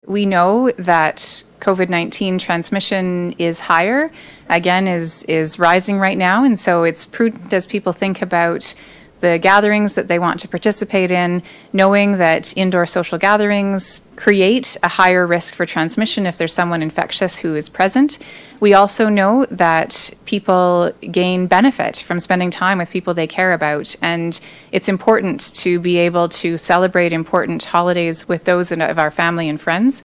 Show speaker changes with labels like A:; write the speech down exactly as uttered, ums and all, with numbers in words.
A: We know that COVID nineteen transmission is higher, again, is, is rising right now, and so it's prudent as people think about the gatherings that they want to participate in, knowing that indoor social gatherings create a higher risk for transmission if there's someone infectious who is present. We also know that people gain benefit from spending time with people they care about, and it's important to be able to celebrate important holidays with those of our family and friends.